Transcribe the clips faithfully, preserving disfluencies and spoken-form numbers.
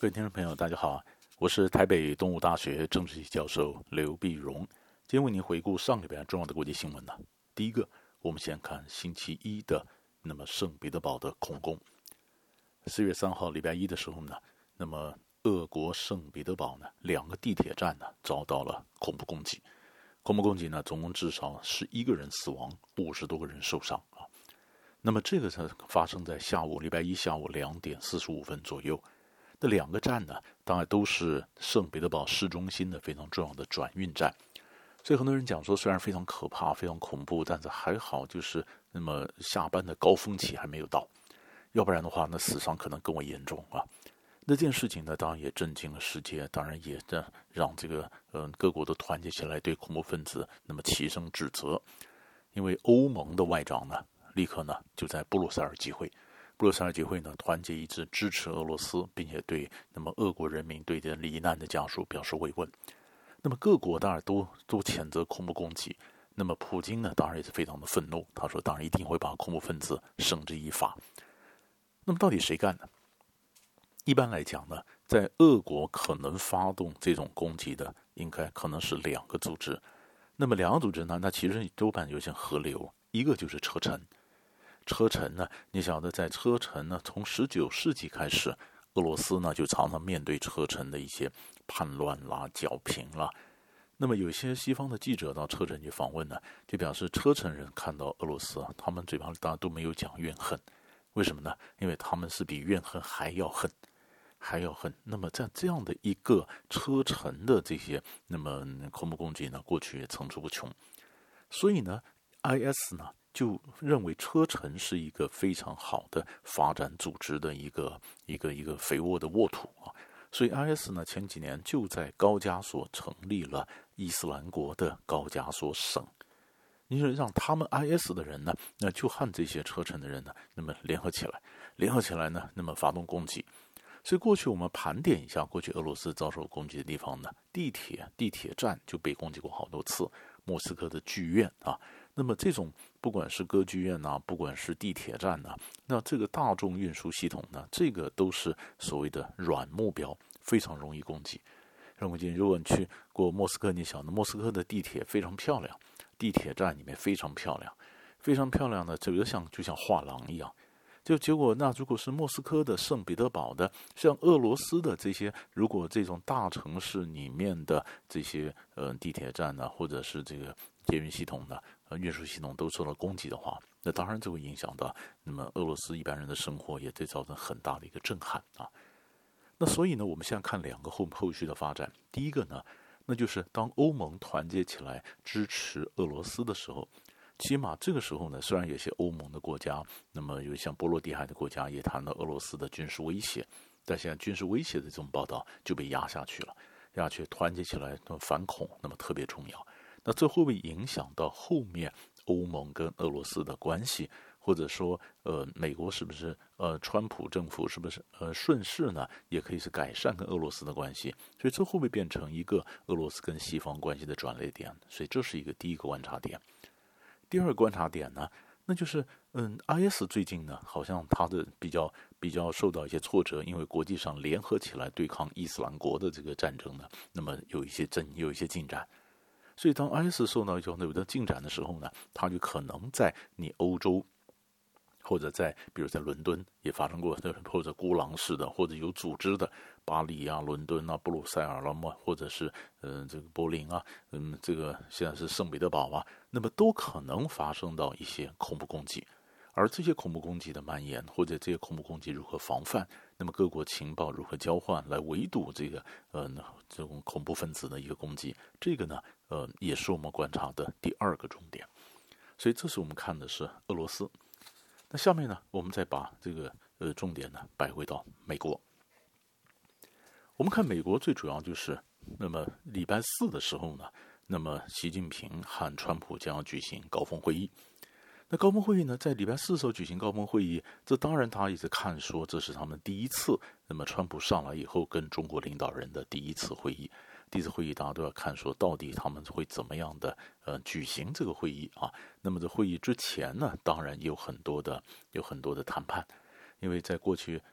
各位听众朋友，大家好，我是台北东吴大学政治系教授刘必荣。今天为您回顾上礼拜重要的国际新闻呢。第一个，我们先看星期一的那么圣彼得堡的恐攻。四月三号礼拜一的时候呢，那么俄国圣彼得堡呢两个地铁站呢遭到了恐怖攻击。恐怖攻击呢，总共至少十一个人死亡，五十多个人受伤啊。那么这个是发生在下午礼拜一下午两点四十五分左右。这两个站呢，当然都是圣彼得堡市中心的非常重要的转运站。所以很多人讲说，虽然非常可怕、非常恐怖，但是还好，就是那么下班的高峰期还没有到，要不然的话，那死伤可能更为严重啊。那件事情呢，当然也震惊了世界，当然也让这个嗯、呃、各国都团结起来对恐怖分子那么齐声指责。因为欧盟的外长呢，立刻呢就在布鲁塞尔集会，布鲁塞尔集会呢团结一致支持俄罗斯，并且对那么俄国人民对这罹难的家属表示慰问。那么各国当然都都谴责恐怖攻击。那么普京呢，当然也是非常的愤怒，他说当然一定会把恐怖分子绳之以法。那么到底谁干呢？一般来讲呢，在俄国可能发动这种攻击的，应该可能是两个组织。那么两个组织呢，那其实多半有些河流，一个就是车臣。车臣呢，你晓得在车臣呢，从十九世纪开始，俄罗斯呢就常常面对车臣的一些叛乱啦、剿平啦。那么有一些西方的记者到车臣去访问呢，就表示车臣人看到俄罗斯啊，他们嘴巴里当然都没有讲怨恨，为什么呢？因为他们是比怨恨还要恨。还要恨。那么在这样的一个车臣的这些那么恐怖攻击呢，过去也层出不穷。所以呢 I S 呢就认为车臣是一个非常好的发展组织的一个一个一个肥沃的沃土啊。所以 I S 呢前几年就在高加索成立了伊斯兰国的高加索省。你就让他们 I S 的人呢，那就和这些车臣的人呢，那么联合起来，联合起来呢，那么发动攻击。所以过去我们盘点一下，过去俄罗斯遭受攻击的地方呢，地铁、地铁站就被攻击过好多次，莫斯科的剧院啊，那么这种不管是歌剧院啊，不管是地铁站啊，那这个大众运输系统呢，这个都是所谓的软目标，非常容易攻击。容易攻击。如果你去过莫斯科，你想，莫斯科的地铁非常漂亮，地铁站里面非常漂亮，非常漂亮的，这个像就像画廊一样。就结果，那如果是莫斯科的、圣彼得堡的，像俄罗斯的这些，如果这种大城市里面的这些呃地铁站呢，或者是这个捷运系统呢、呃运输系统都受到攻击的话，那当然就会影响到那么俄罗斯一般人的生活，也会造成很大的一个震撼啊。那所以呢，我们现在看两个后后续的发展。第一个呢，那就是当欧盟团结起来支持俄罗斯的时候。起码这个时候呢，虽然有些欧盟的国家，那么有像波罗的海的国家也谈到俄罗斯的军事威胁，但现在军事威胁的这种报道就被压下去了，压下去团结起来反恐，那么特别重要。那这会不会影响到后面欧盟跟俄罗斯的关系，或者说呃美国是不是呃川普政府是不是呃顺势呢，也可以是改善跟俄罗斯的关系？所以这会不会变成一个俄罗斯跟西方关系的转捩点？所以这是一个第一个观察点。第二个观察点呢，那就是嗯 I S 最近呢，好像它的比较比较受到一些挫折，因为国际上联合起来对抗伊斯兰国的这个战争呢，那么有一些进有一些进展。所以当 I S 受到一种有的进展的时候呢，它就可能在你欧洲或者在比如在伦敦也发生过，或者孤狼式的，或者有组织的巴黎啊、伦敦啊、布鲁塞尔啦，或者是嗯、呃、这个柏林啊，嗯这个现在是圣彼得堡啊，那么都可能发生到一些恐怖攻击。而这些恐怖攻击的蔓延，或者这些恐怖攻击如何防范，那么各国情报如何交换来围堵这个呃这种恐怖分子的一个攻击，这个呢呃也是我们观察的第二个重点。所以这是我们看的是俄罗斯。那下面呢，我们再把这个呃重点呢摆回到美国。我们看美国最主要就是，那么礼拜四的时候呢，那么习近平和川普将要举行高峰会议。那高峰会议呢，在礼拜四时候举行高峰会议，这当然他一直看说这是他们第一次，那么川普上来以后跟中国领导人的第一次会议。第一次会议大家都要看说到底他们会怎么样的呃举行这个会议啊。那么在会议之前呢，当然有很多的有很多的谈判，因为在过去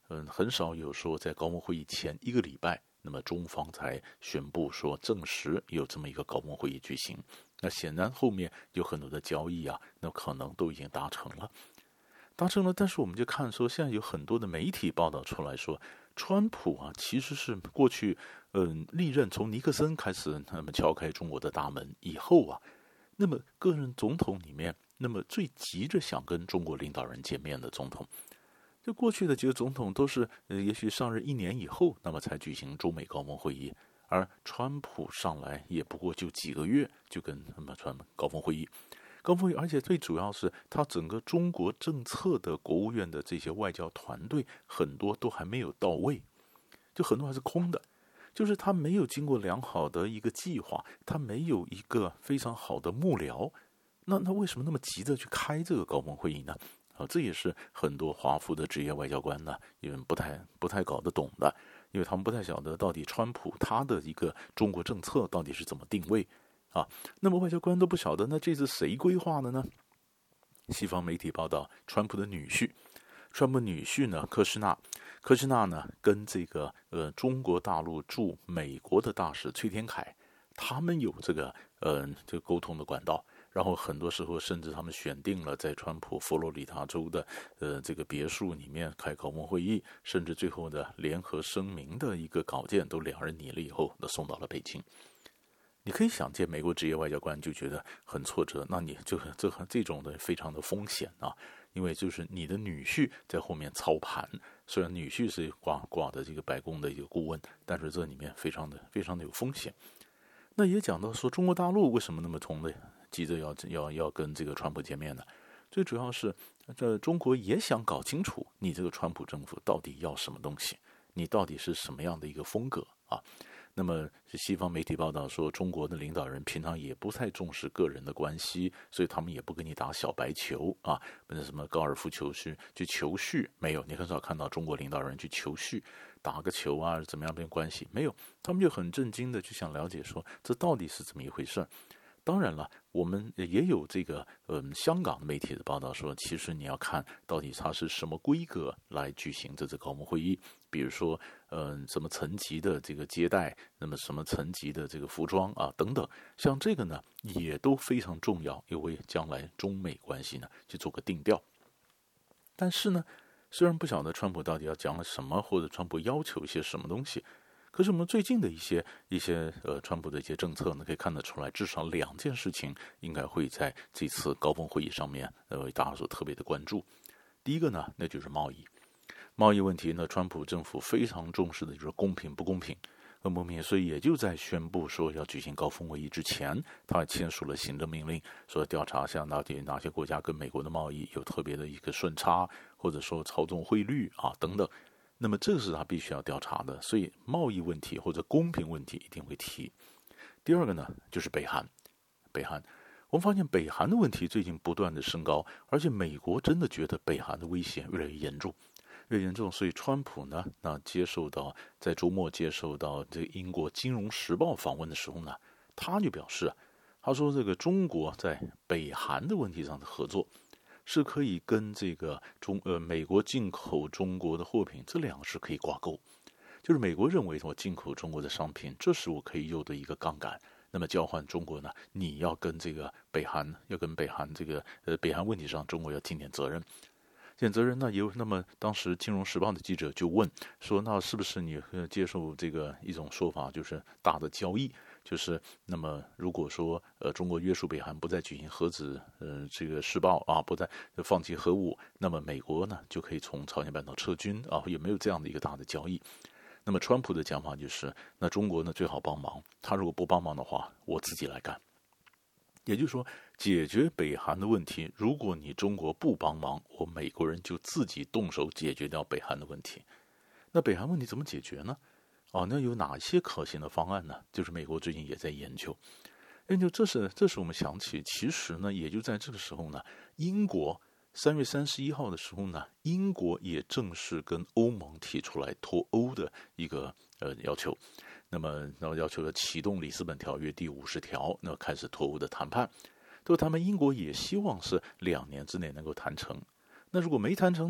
嗯，很少有说在高峰会议前一个礼拜，那么中方才宣布说证实有这么一个高峰会议举行。那显然后面有很多的交易啊，那可能都已经达成了，达成了。但是我们就看说，现在有很多的媒体报道出来说，川普啊其实是过去嗯历任从尼克森开始，那么敲开中国的大门以后啊，那么个人总统里面，那么最急着想跟中国领导人见面的总统。就过去的几个总统都是，呃，也许上任一年以后，那么才举行中美高峰会议，而川普上来也不过就几个月就跟那么川高峰会议，高峰会议，而且最主要是他整个中国政策的国务院的这些外交团队很多都还没有到位，就很多还是空的，就是他没有经过良好的一个计划，他没有一个非常好的幕僚，那那为什么那么急着去开这个高峰会议呢？啊，这也是很多华府的职业外交官呢，因为不太不太搞得懂的，因为他们不太晓得到底川普他的一个中国政策到底是怎么定位啊。那么外交官都不晓得，那这是谁规划的呢？西方媒体报道，川普的女婿，川普女婿呢，科什纳，科什纳呢跟这个呃中国大陆驻美国的大使崔天凯，他们有这个呃这个沟通的管道。然后很多时候，甚至他们选定了在川普佛罗里达州的呃这个别墅里面开高峰会议，甚至最后的联合声明的一个稿件都两人拟了以后，都送到了北京。你可以想见，美国职业外交官就觉得很挫折，那你就这这种的非常的风险啊，因为就是你的女婿在后面操盘，虽然女婿是挂挂的这个白宫的一个顾问，但是这里面非常的非常的有风险。那也讲到说，中国大陆为什么那么冲的？急着要要要跟这个川普见面呢？最主要是，这中国也想搞清楚你这个川普政府到底要什么东西，你到底是什么样的一个风格啊？那么西方媒体报道说，中国的领导人平常也不太重视个人的关系，所以他们也不跟你打小白球啊，不是什么高尔夫球去去求序，没有，你很少看到中国领导人去求序，打个球啊，怎么样变关系？没有，他们就很震惊的去想了解说，这到底是怎么一回事？当然了，我们也有这个嗯香港的媒体的报道说，其实你要看到底它是什么规格来举行这次高峰会议，比如说嗯什么层级的这个接待，那么什么层级的这个服装啊等等，像这个呢也都非常重要，也为将来中美关系呢去做个定调。但是呢，虽然不晓得川普到底要讲了什么，或者川普要求一些什么东西。可是我们最近的一些一些呃，川普的一些政策呢，可以看得出来，至少两件事情应该会在这次高峰会议上面，呃，为大家所特别的关注。第一个呢，那就是贸易，贸易问题呢，川普政府非常重视的就是公平不公平，不公平，所以也就在宣布说要举行高峰会议之前，他签署了行政命令，说调查下到底哪些国家跟美国的贸易有特别的一个顺差，或者说操纵汇率啊等等。那么这个是他必须要调查的，所以贸易问题或者公平问题一定会提。第二个呢，就是北韩。北韩，我们发现北韩的问题最近不断的升高，而且美国真的觉得北韩的威胁越来越严重，越严重。所以川普呢，那接受到在周末接受到这个英国《金融时报》访问的时候呢，他就表示，他说这个中国在北韩的问题上的合作。是可以跟这个中呃美国进口中国的货品，这两个是可以挂钩。就是美国认为我进口中国的商品，这是我可以有的一个杠杆。那么交换中国呢，你要跟这个北韩，要跟北韩这个呃北韩问题上，中国要尽点责任。尽责任呢，也有那么当时《金融时报》的记者就问说，那是不是你接受这个一种说法，就是大的交易？就是那么如果说呃中国约束北韩不再举行核子呃这个试爆啊，不再放弃核武，那么美国呢就可以从朝鲜半岛撤军啊，有没有这样的一个大的交易？那么川普的讲法就是，那中国呢最好帮忙，他如果不帮忙的话，我自己来干。也就是说，解决北韩的问题，如果你中国不帮忙，我美国人就自己动手解决掉北韩的问题。那北韩问题怎么解决呢？哦，那有哪些可行的方案呢？就是美国最近也在研究，研究这是这是我们想起，其实呢，也就在这个时候呢，英国三月三十一号的时候呢，英国也正式跟欧盟提出来脱欧的一个呃要求，那么然后要求要启动里斯本条约第五十条，那么开始脱欧的谈判。脱欧谈判，英国也希望是两年之内能够谈成。那如果没谈成呢？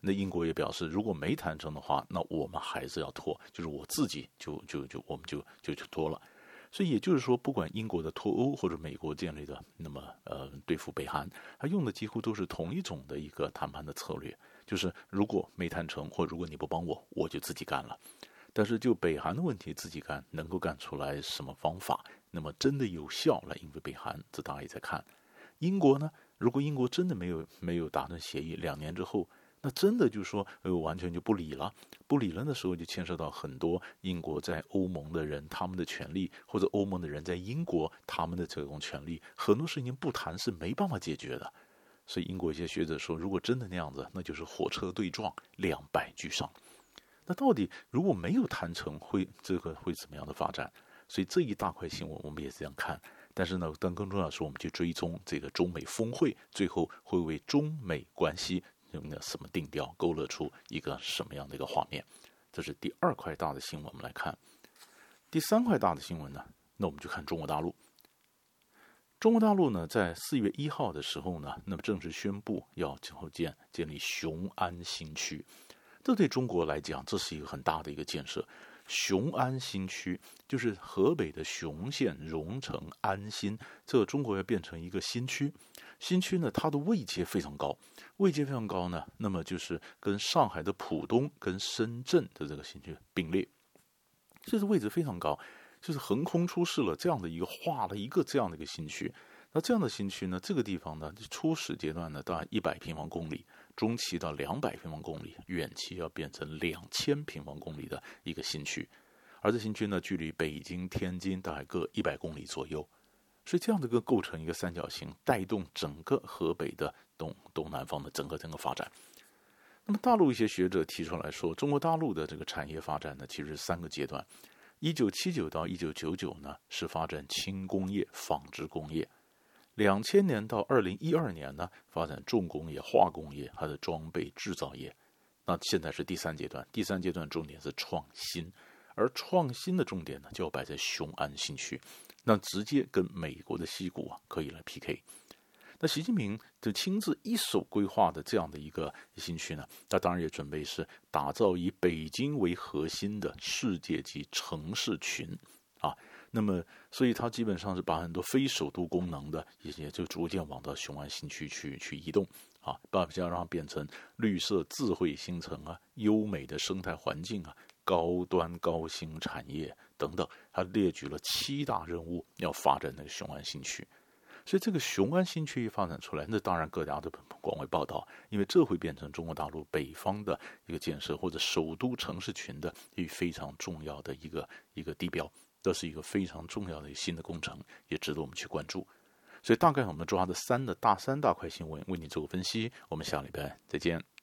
那英国也表示，如果没谈成的话，那我们还是要拖，就是我自己就就就我们就就就拖了。所以也就是说，不管英国的脱欧或者美国建立的，那么呃对付北韩，他用的几乎都是同一种的一个谈判的策略，就是如果没谈成，或如果你不帮我，我就自己干了。但是就北韩的问题，自己干能够干出来什么方法，那么真的有效来应对北韩，这大家也在看。英国呢，如果英国真的没有没有达成协议，两年之后，那真的就说呃完全就不理了，不理了的时候就牵涉到很多英国在欧盟的人他们的权利，或者欧盟的人在英国他们的这种权利，很多事情不谈是没办法解决的。所以英国一些学者说，如果真的那样子，那就是火车对撞，两败俱伤。那到底如果没有谈成，会这个会怎么样的发展？所以这一大块新闻我们也是这样看。但是呢，但更重要的是，我们去追踪这个中美峰会，最后会为中美关系有什么定调，勾勒出一个什么样的一个画面？这是第二块大的新闻，我们来看。第三块大的新闻呢，那我们就看中国大陆。中国大陆呢，在四月一号的时候呢，那么正式宣布要建建立雄安新区。这对中国来讲，这是一个很大的一个建设。雄安新区就是河北的雄县、荣成、安新，这个中国要变成一个新区。新区呢，它的位阶非常高，位阶非常高呢，那么就是跟上海的浦东、跟深圳的这个新区并列，这是位置非常高，就是横空出世了这样的一个画了一个这样的一个新区。那这样的新区呢，这个地方呢，初始阶段呢，大概一百平方公里，中期到两百平方公里，远期要变成两千平方公里的一个新区。而这新区呢，距离北京、天津大概各一百公里左右，所以这样的一个构成一个三角形，带动整个河北的东东南方的整个整个发展。那么大陆一些学者提出来说，中国大陆的这个产业发展呢，其实是三个阶段。一九七九到一九九九呢，是发展轻工业、纺织工业。两千年到二零一二年呢，发展重工业、化工业，还有装备制造业。那现在是第三阶段，第三阶段重点是创新，而创新的重点呢，就要摆在雄安新区，那直接跟美国的矽谷啊可以来 P K。那习近平就亲自一手规划的这样的一个新区呢，他当然也准备是打造以北京为核心的世界级城市群啊。那么，所以它基本上是把很多非首都功能的一些就逐渐往到雄安新区去去移动啊，把比较让它变成绿色智慧新城啊、优美的生态环境啊、高端高新产业等等，它列举了七大任务要发展那个雄安新区。所以这个雄安新区一发展出来，那当然各家都广为报道，因为这会变成中国大陆北方的一个建设或者首都城市群的一非常重要的一个一个地标。这是一个非常重要的新的工程，也值得我们去关注。所以大概我们抓的三的大三大块新闻为你做个分析，我们下礼拜再见。